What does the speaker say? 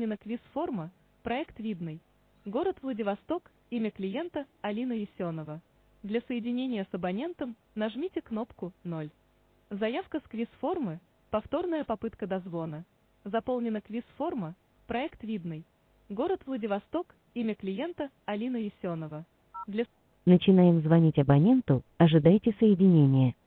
Заполнена квиз-форма. Проект видный. Город Владивосток. Имя клиента Алина Есенова. Для соединения с абонентом нажмите кнопку 0. Заявка с квиз-формы. Повторная попытка дозвона. Заполнена квиз-форма. Проект видный. Город Владивосток. Имя клиента Алина Есенова. Начинаем звонить абоненту. Ожидайте соединения.